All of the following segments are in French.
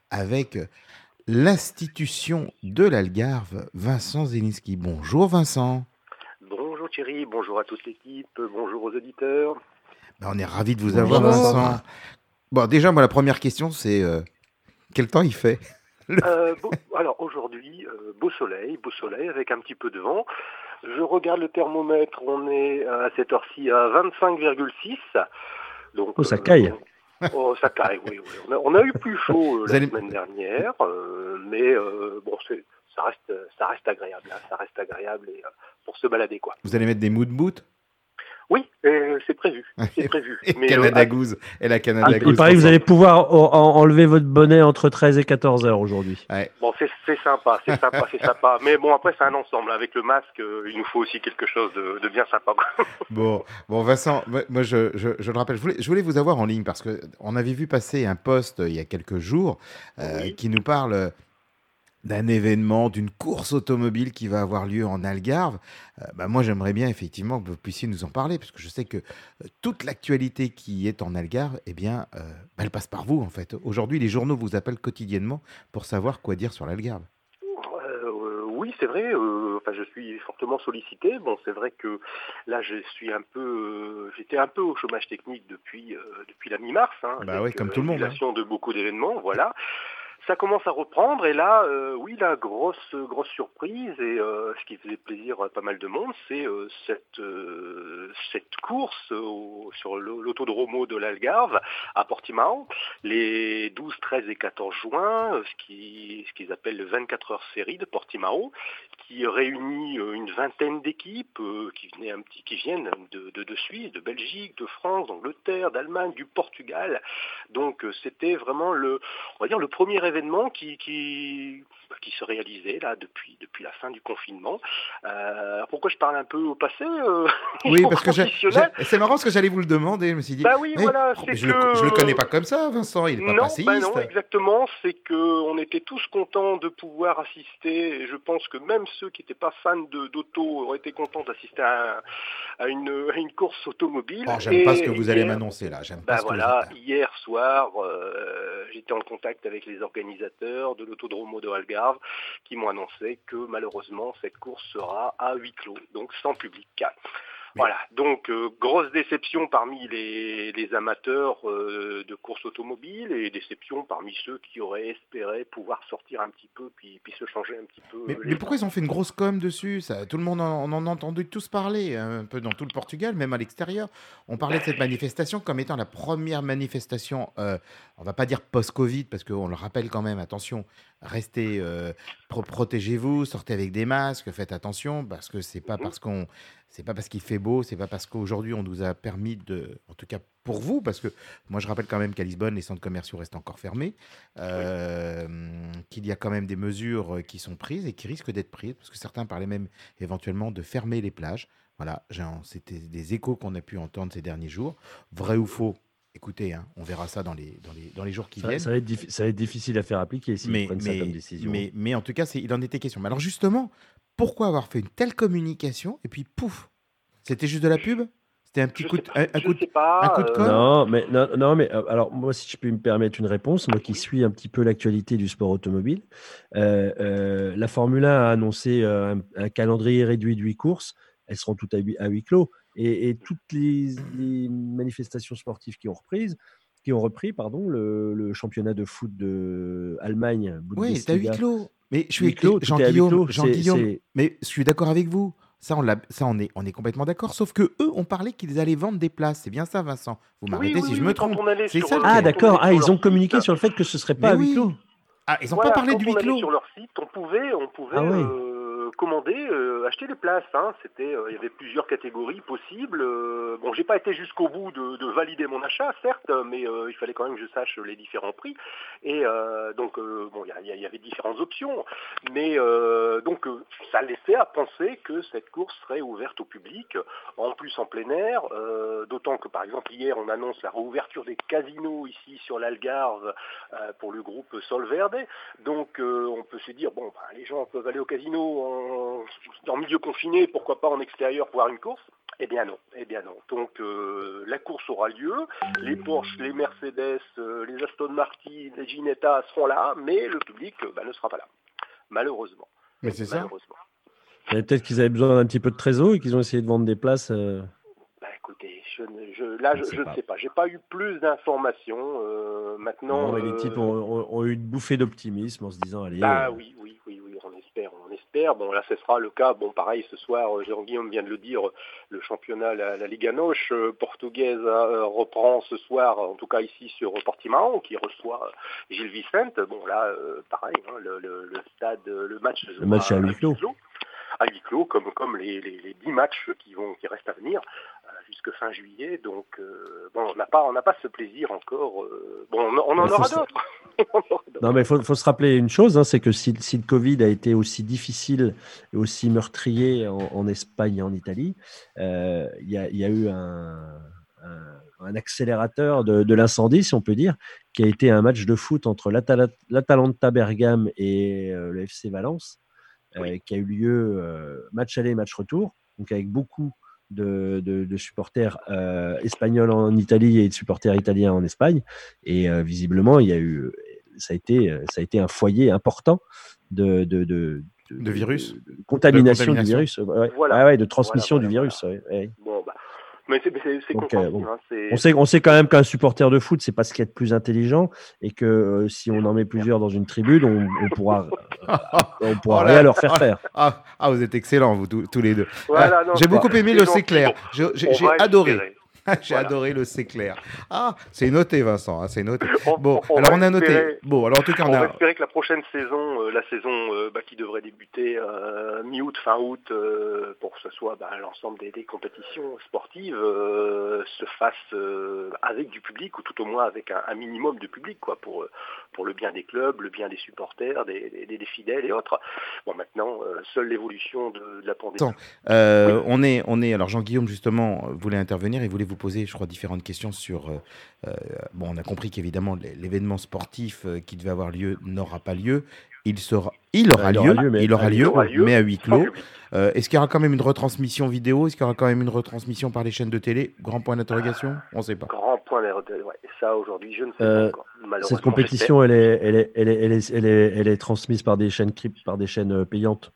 avec l'institution de l'Algarve, Vincent Zelinski. Bonjour Vincent. Bonjour Thierry, bonjour à toute l'équipe, bonjour aux auditeurs. On est ravis de vous avoir Bonjour. Vincent. Bon, déjà, moi, la première question, c'est quel temps il fait? Alors aujourd'hui, beau soleil avec un petit peu de vent. Je regarde le thermomètre, on est à cette heure-ci à 25,6. Donc, Oh, ça caille. ça caille, oui. On a eu plus chaud la allez- semaine dernière, mais bon, ça reste agréable. Hein, ça reste agréable et, pour se balader, quoi. Vous allez mettre des mood boots? Oui, c'est prévu. C'est prévu. Et Mais, Canada Goose. Et la Canada Goose. Il paraît que vous allez pouvoir enlever votre bonnet entre 13 et 14 heures aujourd'hui. Ouais. Bon, c'est sympa. Mais bon, après, c'est un ensemble. Avec le masque, il nous faut aussi quelque chose de bien sympa, quoi. Bon, Vincent, moi je le rappelle, je voulais vous avoir en ligne parce qu'on avait vu passer un post il y a quelques jours Oui. qui nous parle d'un événement, d'une course automobile qui va avoir lieu en Algarve. Moi, j'aimerais bien effectivement que vous puissiez nous en parler, parce que je sais que toute l'actualité qui est en Algarve, eh bien, elle passe par vous, en fait. Aujourd'hui, les journaux vous appellent quotidiennement pour savoir quoi dire sur l'Algarve. Oui, c'est vrai. Je suis fortement sollicité. Bon, c'est vrai que là, j'étais un peu au chômage technique depuis la mi-mars, hein, Bah oui, avec comme tout le monde. l'annulation de beaucoup d'événements. Voilà. Ça commence à reprendre et là, oui, la grosse surprise et ce qui faisait plaisir à pas mal de monde, c'est cette course sur l'autodromo de l'Algarve à Portimao, les 12, 13 et 14 juin, ce qu'ils appellent le 24 heures série de Portimao, qui réunit une vingtaine d'équipes qui viennent de Suisse, de Belgique, de France, d'Angleterre, d'Allemagne, du Portugal. Donc c'était vraiment on va dire le premier événement qui se réalisait là depuis la fin du confinement. Pourquoi je parle un peu au passé Oui, parce que c'est marrant parce que j'allais vous le demander. Je me suis dit, oui, voilà, c'est je le connais pas comme ça, Vincent. Il est pas passéiste. Non, exactement. C'est que on était tous contents de pouvoir assister. Et je pense que même ceux qui n'étaient pas fans d'auto auraient été contents d'assister à une course automobile. J'aime pas ce que vous allez m'annoncer là. J'aime pas ce que hier soir, j'étais en contact avec les organisateurs de l'autodromo de Algarve qui m'ont annoncé que malheureusement cette course sera à huis clos, donc sans public. Voilà, donc grosse déception parmi les amateurs de course automobile et déception parmi ceux qui auraient espéré pouvoir sortir un petit peu puis se changer un petit peu. Mais pourquoi ils ont fait une grosse com dessus ça, tout le monde en a entendu tous parler, un peu dans tout le Portugal, même à l'extérieur. On parlait de cette manifestation comme étant la première manifestation, on va pas dire post-Covid, parce qu'on le rappelle quand même, attention, restez, protégez-vous, sortez avec des masques, faites attention, parce que c'est pas parce qu'il fait beau, c'est pas parce qu'aujourd'hui on nous a permis en tout cas pour vous, parce que moi je rappelle quand même qu'à Lisbonne, les centres commerciaux restent encore fermés, qu'il y a quand même des mesures qui sont prises et qui risquent d'être prises, parce que certains parlaient même éventuellement de fermer les plages. Voilà, c'était des échos qu'on a pu entendre ces derniers jours. Vrai ou faux? Écoutez, on verra ça dans les jours qui viennent. Ça va être difficile à faire appliquer s'ils prennent ça comme décision. Mais en tout cas, il en était question. Mais alors justement, pourquoi avoir fait une telle communication et puis pouf, c'était juste de la pub? C'était un petit coup de com'? Non, mais alors moi, si je peux me permettre une réponse, moi qui suis un petit peu l'actualité du sport automobile, la Formule 1 a annoncé un calendrier réduit de 8 courses. Elles seront toutes à huis clos. Et toutes les manifestations sportives qui ont repris le championnat de foot de Allemagne, Oui, c'est à huis Bundesliga. clos. Mais Jean-Guillaume, mais je suis d'accord avec vous. Ça, on est complètement d'accord. Sauf que eux ont parlé qu'ils allaient vendre des places. C'est bien ça, Vincent. Vous m'arrêtez si je me trompe. C'est ça. D'accord. Ils ont communiqué sur le fait que ce serait pas à huis clos. Ah, ils n'ont pas parlé de huis clos. Sur leur site, on pouvait commander, acheter des places. Hein. Il y avait plusieurs catégories possibles. Bon, j'ai pas été jusqu'au bout de valider mon achat, certes, mais il fallait quand même que je sache les différents prix. Et donc, il y avait différentes options. Mais donc, ça laissait à penser que cette course serait ouverte au public, en plus en plein air. D'autant que, par exemple, hier, on annonce la réouverture des casinos ici sur l'Algarve pour le groupe Solverde. Donc, on peut se dire, les gens peuvent aller au casino en milieu confiné, pourquoi pas en extérieur voir une course? Eh bien non. Donc la course aura lieu, les Porsche, les Mercedes, les Aston Martin, les Ginetta seront là, mais le public ne sera pas là, malheureusement. Mais c'est ça. Et peut-être qu'ils avaient besoin d'un petit peu de trésor et qu'ils ont essayé de vendre des places. Écoutez, je ne sais pas. J'ai pas eu plus d'informations. Maintenant, Non, mais les types ont eu une bouffée d'optimisme en se disant allez. Oui, on espère. Bon, là, ce sera le cas. Bon, pareil, ce soir, Jean-Guillaume vient de le dire, le championnat, la Liga NOS portugaise reprend ce soir, en tout cas ici sur Portimão, qui reçoit Gilles Vicente. Bon, là, pareil, hein, le match à huis clos. À huis clos, comme les 10 matchs qui restent à venir jusque fin juillet. Donc, on n'a pas ce plaisir encore. On en aura d'autres. Non, mais il faut se rappeler une chose, hein, c'est que si le Covid a été aussi difficile et aussi meurtrier en Espagne et en Italie, il y a eu un accélérateur de l'incendie, si on peut dire, qui a été un match de foot entre l'Atalanta Bergame et le FC Valence, qui a eu lieu match aller, match retour, donc avec beaucoup de supporters espagnols en Italie et de supporters italiens en Espagne. Et visiblement, ça a été un foyer important de virus, de contamination du virus, de transmission du virus. Ouais. Bon, mais c'est compréhensible. On sait quand même qu'un supporter de foot, c'est pas ce qu'il y a de plus intelligent, et que si on en met plusieurs dans une tribune, on pourra rien leur faire faire. Vous êtes excellents, vous tous les deux. Voilà, j'ai beaucoup aimé le C'est clair. J'ai adoré. J'ai adoré le C'est clair. C'est noté, Vincent. C'est noté. On a noté. Bon, alors en tout cas, on va espérer que la prochaine saison, la saison qui devrait débuter mi-août, fin août, pour que ce soit l'ensemble des compétitions sportives, se fasse avec du public, ou tout au moins avec un minimum de public, quoi, pour le bien des clubs, le bien des supporters, des fidèles et autres. Bon, maintenant, seule l'évolution de la pandémie. On est. Alors Jean-Guillaume justement voulait intervenir et voulait vous poser, je crois, différentes questions sur. On a compris qu'évidemment l'événement sportif qui devait avoir lieu n'aura pas lieu. Il aura lieu, mais à huis clos. Est-ce qu'il y aura quand même une retransmission vidéo? Est-ce qu'il y aura quand même une retransmission par les chaînes de télé? Grand point d'interrogation. On ne sait pas. Grand point d'interrogation. Ouais. Ça aujourd'hui, je ne sais pas encore. Cette compétition, elle est transmise par des chaînes payantes.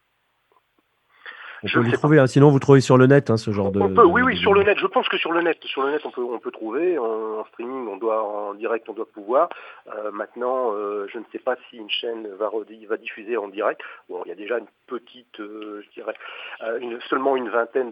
On peut les trouver, sinon vous trouvez sur le net ce genre de. Oui, sur le net. Je pense que sur le net, on peut trouver en streaming, en direct, on doit pouvoir. Maintenant, je ne sais pas si une chaîne va diffuser en direct. Bon, il y a déjà une petite, je dirais, seulement une vingtaine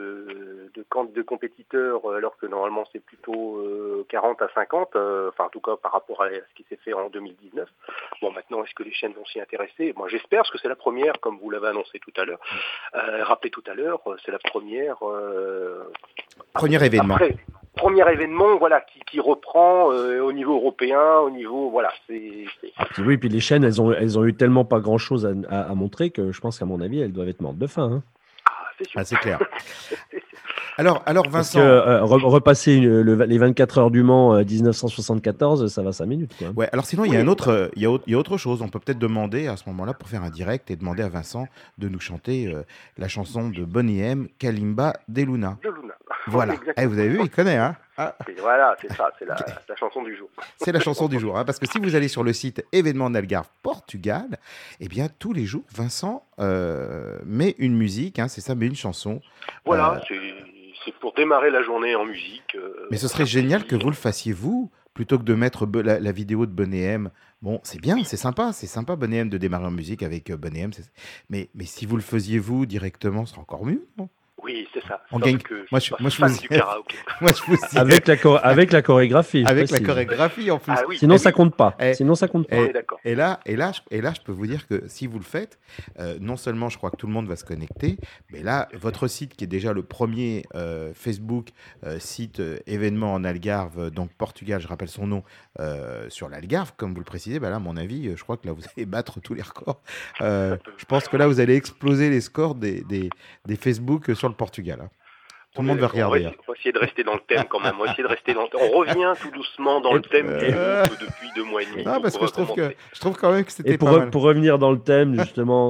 de compétiteurs, alors que normalement c'est plutôt 40 à 50. En tout cas par rapport à ce qui s'est fait en 2019. Bon, maintenant, est-ce que les chaînes vont s'y intéresser? Moi, j'espère, parce que c'est la première, comme vous l'avez annoncé tout à l'heure. Rappelé tout à l'heure, c'est la première. Premier événement. Premier événement, voilà, qui reprend au niveau européen, au niveau, voilà. Oui, puis les chaînes, elles ont eu tellement pas grand-chose à montrer que je pense qu'à mon avis, elles doivent être mortes de faim. C'est sûr. C'est clair. Alors Vincent. Parce que repasser les 24 heures du Mans 1974, ça va 5 minutes. Quoi. Ouais, alors sinon, il y a autre chose. On peut peut-être demander à ce moment-là, pour faire un direct, et demander à Vincent de nous chanter la chanson de Boney M, Kalimba de Luna. Voilà. Vous avez vu, il connaît, hein. Voilà, c'est ça, c'est la chanson du jour. C'est la chanson du jour, parce que si vous allez sur le site événement d'Algarve Portugal, eh bien tous les jours, Vincent met une musique, c'est ça, met une chanson. Voilà, c'est pour démarrer la journée en musique. Mais ce serait génial que vous le fassiez vous, plutôt que de mettre la vidéo de Boney M. Bon, c'est bien, c'est sympa Boney M de démarrer en musique avec Boney M. Mais si vous le faisiez vous directement, ce serait encore mieux, non? Oui, c'est ça. On gagne. Moi, je vous du karaoké. Avec la chorégraphie. Avec la chorégraphie en plus. Sinon, ça compte pas. On est d'accord. Et là, je peux vous dire que si vous le faites, non seulement je crois que tout le monde va se connecter, mais là, votre site qui est déjà le premier Facebook site événement en Algarve, donc Portugal, je rappelle son nom, sur l'Algarve, comme vous le précisez, là, à mon avis, je crois que là, vous allez battre tous les records. Je pense que là, vous allez exploser les scores des Facebook sur le Portugal. Tout le monde va regarder. On va essayer de rester dans le thème quand même. On revient tout doucement dans le thème depuis 2 mois et demi. Non, parce que je trouve quand même que c'était pas mal. Pour revenir dans le thème, justement,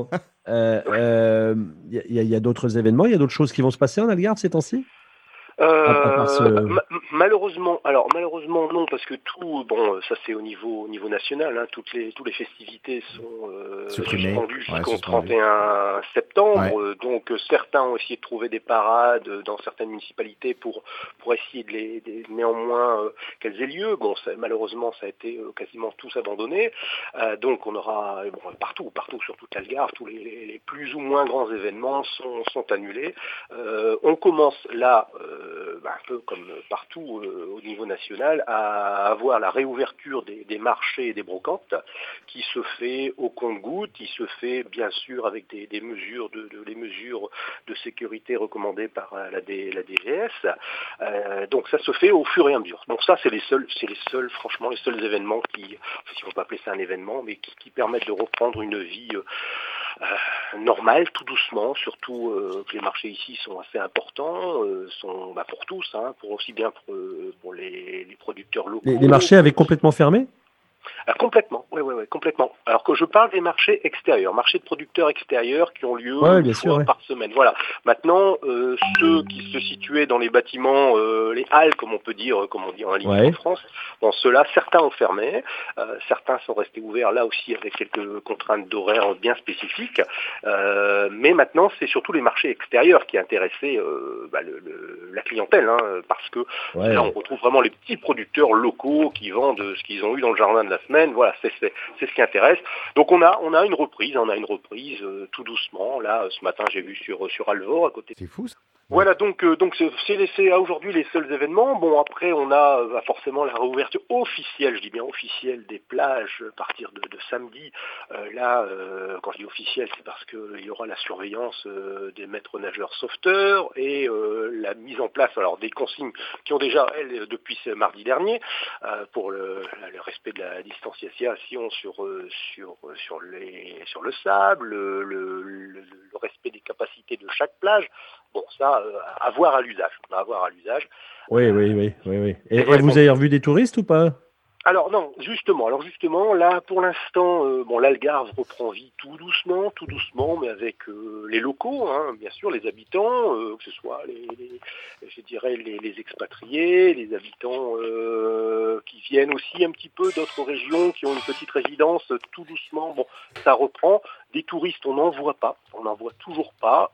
y a d'autres événements, il y a d'autres choses qui vont se passer en Algarve ces temps-ci? À part ce... Malheureusement, malheureusement non, parce que tout, bon, ça c'est au niveau national, hein, tous les festivités sont suspendues jusqu'au 31 septembre. Donc certains ont essayé de trouver des parades dans certaines municipalités pour essayer néanmoins qu'elles aient lieu. Bon, malheureusement ça a été quasiment tous abandonné. Donc on aura partout sur toute l'Algarve, tous les plus ou moins grands événements sont annulés. On commence là. Un peu comme partout au niveau national, à avoir la réouverture des marchés et des brocantes qui se fait au compte-gouttes, qui se fait bien sûr avec les mesures de sécurité recommandées par la DGS. Donc ça se fait au fur et à mesure. Donc ça c'est les seuls franchement les seuls événements qui, si on peut appeler ça un événement, mais qui permettent de reprendre une vie normale, tout doucement, surtout que les marchés ici sont assez importants, sont pour tous, hein, pour aussi bien pour les producteurs locaux. Les marchés avaient complètement fermé ? Complètement, oui, complètement. Alors que je parle des marchés extérieurs, marchés de producteurs extérieurs qui ont lieu une fois par semaine. Voilà. Maintenant, ceux qui se situaient dans les bâtiments, les halles, comme on dit en ligne en France, bon, ceux-là, certains ont fermé, certains sont restés ouverts là aussi avec quelques contraintes d'horaire bien spécifiques. Mais maintenant, c'est surtout les marchés extérieurs qui intéressaient la clientèle, hein, parce que là, on retrouve vraiment les petits producteurs locaux qui vendent ce qu'ils ont eu dans le jardin de la semaine. Voilà, c'est ce qui intéresse. Donc on a une reprise, tout doucement. Là, ce matin, j'ai vu sur Alvor à côté. C'est fou ça. Voilà, donc c'est aujourd'hui les seuls événements. Bon, après, on a forcément la réouverture officielle, je dis bien officielle, des plages à partir de samedi. Quand je dis officielle, c'est parce qu'il y aura la surveillance des maîtres nageurs sauveteurs et la mise en place des consignes qui ont déjà, depuis ce mardi dernier, pour le respect de la distanciation sur le sable, le respect des capacités de chaque plage. Bon, ça, à voir à l'usage. Oui. Et vous avez revu des touristes ou pas ? Alors non, justement, là pour l'instant, l'Algarve reprend vie tout doucement, mais avec les locaux, hein, bien sûr, les habitants, que ce soit les expatriés, les habitants qui viennent aussi un petit peu d'autres régions, qui ont une petite résidence, tout doucement. Bon, ça reprend. Des touristes, on n'en voit toujours pas.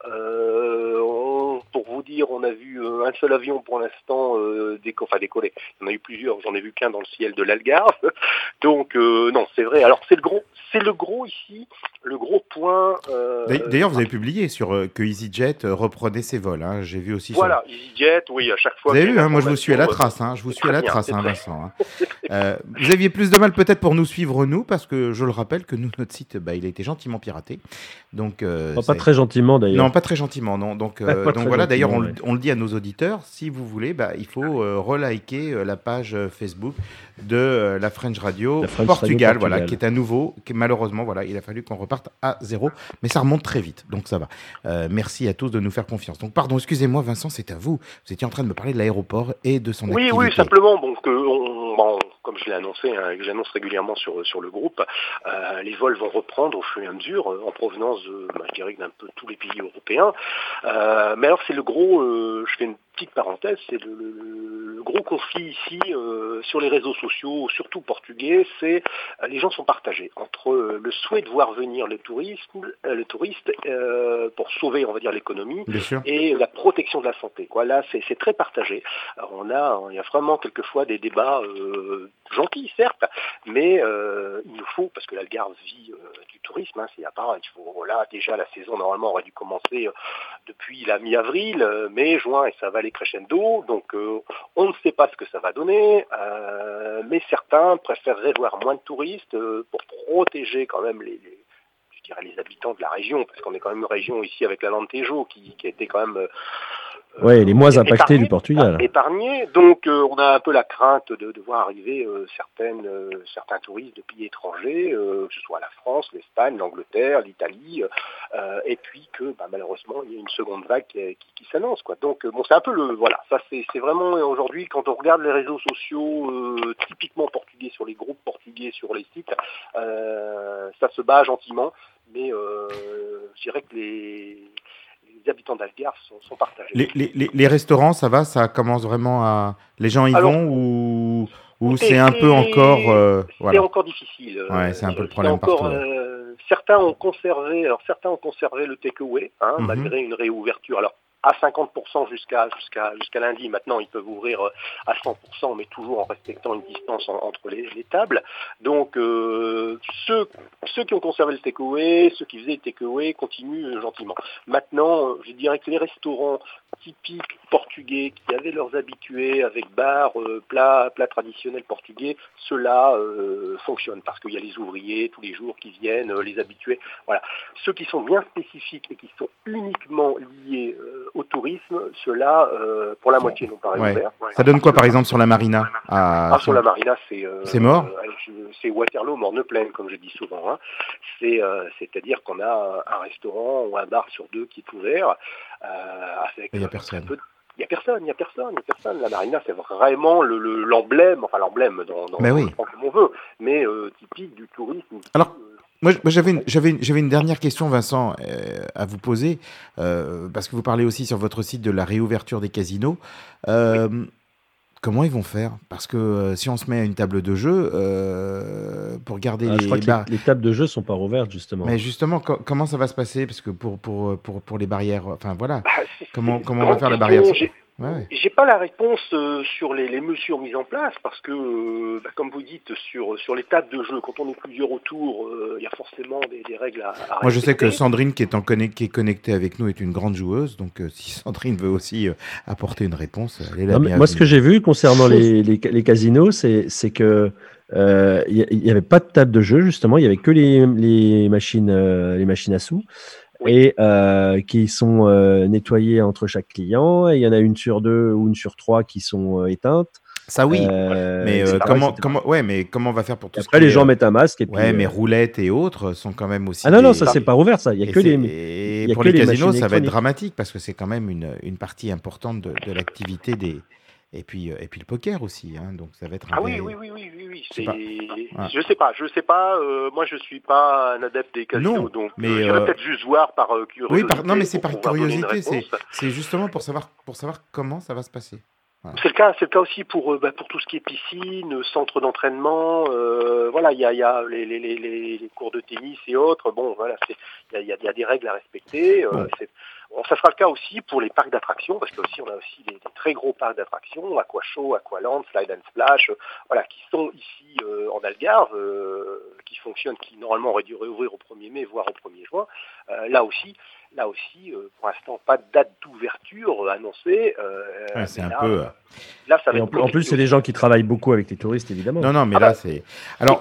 Pour vous dire, on a vu un seul avion pour l'instant décoller. Il y en a eu plusieurs, j'en ai vu qu'un dans le ciel de l'Algarve. Donc non, c'est vrai. Alors c'est le gros ici, le gros point. D'ailleurs, vous avez publié sur que EasyJet reprenait ses vols. Hein. J'ai vu aussi. Voilà, EasyJet, oui, à chaque fois. Vous avez vu, moi je vous suis à la trace. Vincent. Hein. Vous aviez plus de mal peut-être pour nous suivre nous, parce que je le rappelle que notre site, il a été gentiment piraté. Donc pas très gentiment d'ailleurs. Non, pas très gentiment, non. Donc voilà. D'ailleurs, on le dit à nos auditeurs, si vous voulez, il faut reliker la page Facebook de la French Radio Portugal, voilà, qui est à nouveau, malheureusement, voilà, il a fallu qu'on reparte à zéro, mais ça remonte très vite, donc ça va. Merci à tous de nous faire confiance. Donc pardon, excusez-moi Vincent, c'est à vous. Vous étiez en train de me parler de l'aéroport et de son activité. Oui, simplement, comme je l'ai annoncé, hein, que j'annonce régulièrement sur le groupe, les vols vont reprendre au fur et à mesure en provenance je dirais, d'un peu tous les pays européens. Mais alors c'est le gros, je fais une petite parenthèse, c'est le gros conflit ici sur les réseaux sociaux, surtout portugais, c'est les gens sont partagés entre le souhait de voir venir le touriste pour sauver, on va dire, l'économie et la protection de la santé. Là, c'est très partagé. Alors, il y a vraiment quelquefois des débats gentils, certes, mais il nous faut, parce que l'Algarve vit du tourisme, hein, c'est à part, il faut, là, déjà, la saison, normalement, aurait dû commencer depuis la mi-avril, mai, juin, et ça va aller crescendo, donc on ne sait pas ce que ça va donner, mais certains préféreraient voir moins de touristes pour protéger quand même les habitants de la région, parce qu'on est quand même une région ici avec l'Alentejo qui a été quand même les moins impactés du Portugal. Épargnés, donc on a un peu la crainte de voir arriver certains touristes de pays étrangers, que ce soit la France, l'Espagne, l'Angleterre, l'Italie, et puis que malheureusement il y a une seconde vague qui s'annonce. Donc c'est un peu ça c'est vraiment aujourd'hui quand on regarde les réseaux sociaux typiquement portugais sur les groupes portugais sur les sites, ça se bat gentiment. Mais dirais que les habitants d'Algarve sont partagés. Les restaurants, ça va, ça commence vraiment à... Les gens y Alors, vont ou c'est un peu encore... c'est voilà. encore difficile. Ouais, c'est un peu le problème partout. Certains ont conservé le takeaway, Mhm. malgré une réouverture. Alors, à 50% jusqu'à lundi. Maintenant, ils peuvent ouvrir à 100%, mais toujours en respectant une distance entre les tables. Donc, ceux qui ont conservé le takeaway, ceux qui faisaient le takeaway, continuent gentiment. Maintenant, je dirais que les restaurants typiques portugais, qui avaient leurs habitués avec bar, plats traditionnels portugais, ceux-là fonctionnent parce qu'il y a les ouvriers tous les jours qui viennent, les habitués. Voilà. Ceux qui sont bien spécifiques et qui sont uniquement liés au tourisme, ceux-là, pour la moitié, n'ont pas réouvert. Ça donne quoi, par exemple, sur la marina sur la marina, c'est mort. C'est Waterloo, morne pleine, comme je dis souvent. C'est-à-dire qu'on a un restaurant ou un bar sur deux qui est ouvert. Il n'y a personne. Il n'y a personne. La marina, c'est vraiment l'emblème, dans comme on veut, mais typique du tourisme. Alors, moi, j'avais une dernière question, Vincent, à vous poser, parce que vous parlez aussi sur votre site de la réouverture des casinos. Comment ils vont faire? Parce que si on se met à une table de jeu, pour garder je crois que les tables de jeu sont pas rouvertes, justement. Mais justement, comment ça va se passer? Parce que pour les barrières, enfin voilà, comment on va faire la barrière? J'ai pas la réponse sur les mesures mises en place parce que, comme vous dites, sur les tables de jeu, quand on est plusieurs autour, il y a forcément des règles à respecter. Moi, je sais que Sandrine, qui est connectée avec nous, est une grande joueuse. Donc, si Sandrine veut aussi apporter une réponse, elle est là. Moi, ce que j'ai vu concernant les casinos, c'est que il y avait pas de table de jeu, justement. Il y avait que les machines à sous. Et qui sont nettoyées entre chaque client. Et il y en a une sur deux ou une sur trois qui sont éteintes. Ça oui, mais comment on va faire pour tout ça? Après, les gens mettent un masque. Et puis, mais roulettes et autres sont quand même aussi. Ah non, ça c'est pas ouvert, ça. Il y a que les. Et pour les casinos, ça va être dramatique parce que c'est quand même une partie importante de l'activité des. Et puis le poker aussi, donc ça va être un oui. Je sais pas. Moi, je suis pas un adepte des casinos, donc j'irais peut-être juste voir par curiosité. Oui, non, mais c'est par curiosité. C'est justement pour savoir comment ça va se passer. Voilà. C'est le cas aussi pour tout ce qui est piscine, centre d'entraînement. Il y a les cours de tennis et autres. Bon, voilà, il y a des règles à respecter. Ça sera le cas aussi pour les parcs d'attractions, parce que aussi on a aussi des très gros parcs d'attractions, Aquashow, Aqualand, Slide and Splash, qui sont ici en Algarve, qui fonctionnent, qui normalement auraient dû réouvrir au 1er mai, voire au 1er juin. Là aussi, pour l'instant, pas de date d'ouverture annoncée. C'est un peu. Là, ça va être en plus, c'est des gens qui travaillent beaucoup avec les touristes, évidemment. Non, mais là, c'est. Alors,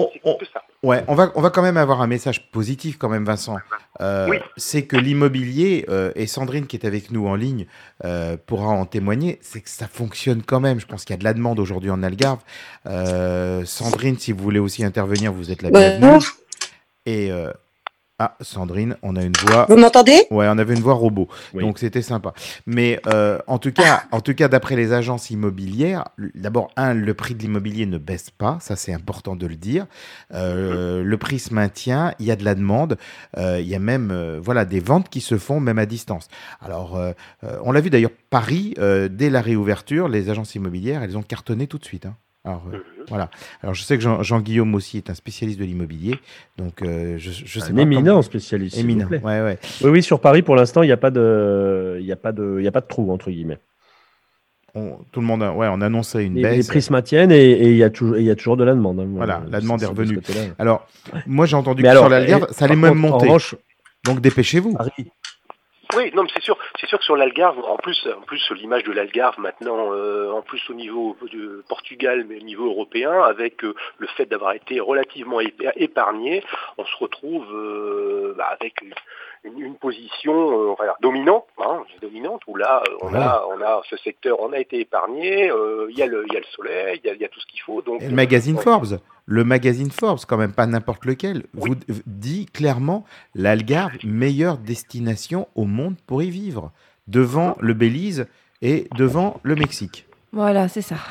on va quand même avoir un message positif, quand même, Vincent. C'est que l'immobilier, et Sandrine, qui est avec nous en ligne, pourra en témoigner, c'est que ça fonctionne quand même. Je pense qu'il y a de la demande aujourd'hui en Algarve. Sandrine, si vous voulez aussi intervenir, vous êtes la bienvenue. Et. Sandrine, on a une voix. Vous m'entendez? Ouais, on avait une voix robot, donc c'était sympa. Mais en tout cas, d'après les agences immobilières, d'abord, le prix de l'immobilier ne baisse pas, ça c'est important de le dire. Le prix se maintient, il y a de la demande, il y a même des ventes qui se font même à distance. Alors, on l'a vu d'ailleurs, Paris, dès la réouverture, les agences immobilières, elles ont cartonné tout de suite. Alors, voilà. Alors, je sais que Jean-Guillaume aussi est un spécialiste de l'immobilier. Donc, je sais un éminent spécialiste. Éminent. Ouais. Oui, sur Paris, pour l'instant, il n'y a pas de trou, entre guillemets. Tout le monde on annonçait une baisse. Les prix se maintiennent et il y a toujours de la demande. Voilà, la demande est revenue. Alors, moi, j'ai entendu que sur l'Algarve, ça allait même monter. Donc, dépêchez-vous. Paris. Oui, non, mais c'est sûr que sur l'Algarve, en plus l'image de l'Algarve maintenant, en plus au niveau de Portugal, mais au niveau européen, avec le fait d'avoir été relativement épargné, on se retrouve avec une position dominante, où là on a ce secteur, on a été épargné, il y a le soleil, il y a tout ce qu'il faut. Donc et le magazine Forbes, quand même pas n'importe lequel, vous dit clairement l'Algarve meilleure destination au monde pour y vivre, devant le Belize et devant le Mexique. Voilà, c'est ça.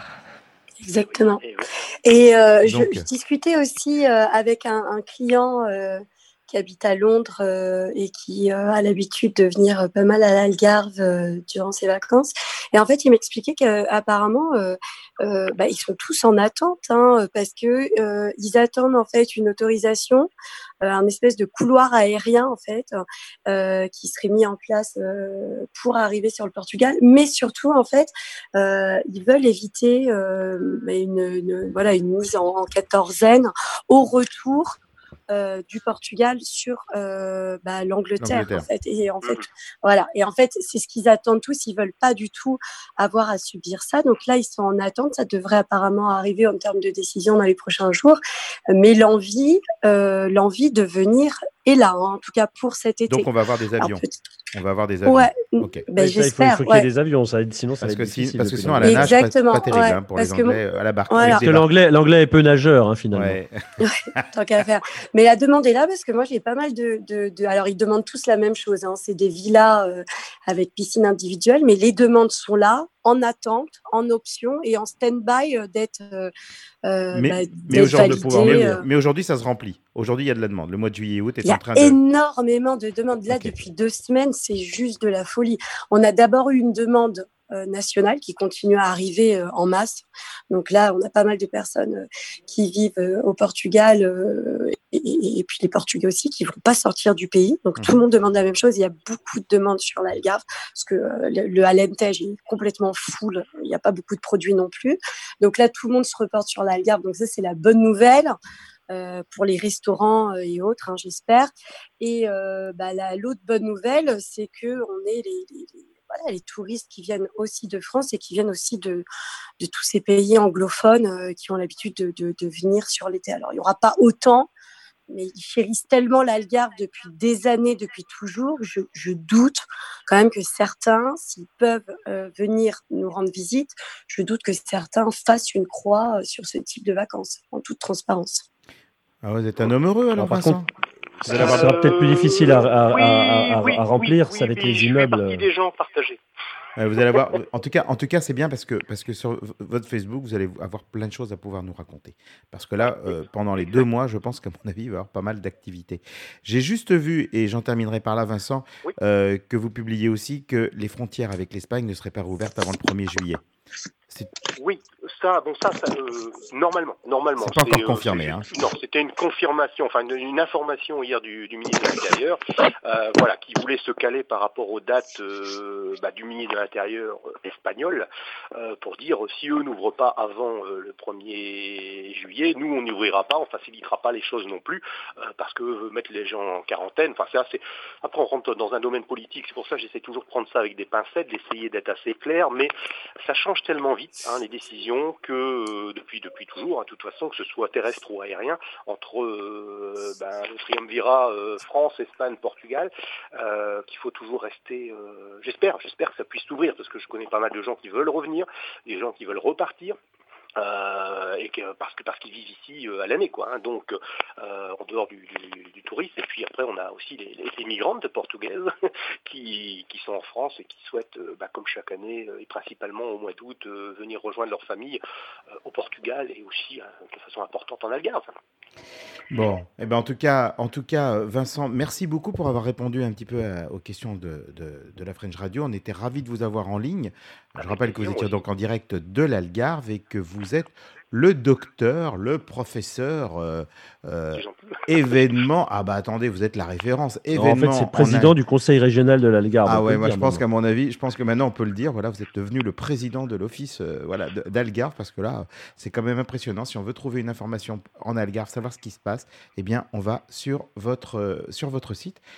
Exactement. Et je discutais aussi avec un client qui habite à Londres et qui a l'habitude de venir pas mal à l'Algarve durant ses vacances. Et en fait, il m'expliquait qu'apparemment, ils sont tous en attente parce que ils attendent en fait une autorisation, un espèce de couloir aérien en fait qui serait mis en place pour arriver sur le Portugal. Mais surtout, en fait, ils veulent éviter une mise en quatorzaine au retour du Portugal sur l'Angleterre en fait. Et en fait, voilà. Et en fait, c'est ce qu'ils attendent tous. Ils veulent pas du tout avoir à subir ça. Donc là, ils sont en attente. Ça devrait apparemment arriver en termes de décision dans les prochains jours. Mais l'envie de venir est là, en tout cas pour cet été. Donc on va avoir des avions. On va avoir des avions. Ouais. Okay. J'espère. Il faut qu'il y ait des avions, sinon ça va être difficile. Parce que sinon à la nage, c'est pas terrible pour les Anglais à la barque. Voilà. Parce que l'anglais est peu nageur finalement. Ouais, tant qu'à faire. Mais la demande est là parce que moi j'ai pas mal alors ils demandent tous la même chose. C'est des villas avec piscine individuelle, mais les demandes sont là, en attente, en option et en stand-by d'être validées. Mais aujourd'hui, ça se remplit. Aujourd'hui, il y a de la demande. Le mois de juillet et août est en train de... Il y a énormément de demandes. Là, depuis 2 semaines, c'est juste de la folie. On a d'abord eu une demande nationale qui continue à arriver en masse. Donc là, on a pas mal de personnes qui vivent au Portugal et puis les Portugais aussi qui ne vont pas sortir du pays. Donc tout le monde demande la même chose. Il y a beaucoup de demandes sur l'Algarve parce que le Alentejo est complètement full. Il n'y a pas beaucoup de produits non plus. Donc là, tout le monde se reporte sur l'Algarve. Donc ça, c'est la bonne nouvelle. Pour les restaurants et autres, j'espère. Et l'autre bonne nouvelle, c'est qu'on est les touristes qui viennent aussi de France et qui viennent aussi de tous ces pays anglophones qui ont l'habitude de venir sur l'été. Alors, il n'y aura pas autant, mais ils chérissent tellement l'Algarve depuis des années, depuis toujours. Je doute quand même que certains, s'ils peuvent venir nous rendre visite, je doute que certains fassent une croix sur ce type de vacances, en toute transparence. Ah, vous êtes un homme heureux alors, Vincent. Ça sera peut-être plus difficile à remplir, ça va être les immeubles. Je fais partie des gens partagés. Vous allez avoir, en tout cas, c'est bien parce que sur votre Facebook, vous allez avoir plein de choses à pouvoir nous raconter. Parce que là, pendant les 2 mois, je pense qu'à mon avis, il va y avoir pas mal d'activités. J'ai juste vu, et j'en terminerai par là, Vincent, que vous publiez aussi que les frontières avec l'Espagne ne seraient pas rouvertes avant le 1er juillet. Oui, ça, normalement. C'est pas encore confirmé. Non, c'était une confirmation, enfin une information hier du ministre de l'Intérieur, qui voulait se caler par rapport aux dates du ministre de l'Intérieur espagnol, pour dire si eux n'ouvrent pas avant le 1er juillet, nous on n'ouvrira pas, on facilitera pas les choses non plus, parce que mettre les gens en quarantaine, après on rentre dans un domaine politique, c'est pour ça que j'essaie toujours de prendre ça avec des pincettes, d'essayer d'être assez clair, mais ça change tellement vite, les décisions, que depuis toujours, de toute façon, que ce soit terrestre ou aérien, entre le triumvirat France, Espagne, Portugal, qu'il faut toujours rester... J'espère que ça puisse s'ouvrir, parce que je connais pas mal de gens qui veulent revenir, des gens qui veulent repartir. Parce qu'ils vivent ici à l'année, donc en dehors du tourisme. Et puis après, on a aussi les migrantes portugaises qui sont en France et qui souhaitent, comme chaque année, et principalement au mois d'août, venir rejoindre leur famille au Portugal et aussi de façon importante en Algarve. Bon, en tout cas, Vincent, merci beaucoup pour avoir répondu un petit peu aux questions de la French Radio. On était ravis de vous avoir en ligne. Je rappelle que vous étiez donc en direct de l'Algarve et que vous êtes le docteur, le professeur événement. Ah bah attendez, vous êtes la référence. Événement. En fait, c'est le président du conseil régional de l'Algarve. Ah ouais, moi je pense qu'à mon avis, je pense que maintenant on peut le dire. Voilà, vous êtes devenu le président de l'office d'Algarve, parce que là, c'est quand même impressionnant. Si on veut trouver une information en Algarve, savoir ce qui se passe, eh bien, on va sur votre site.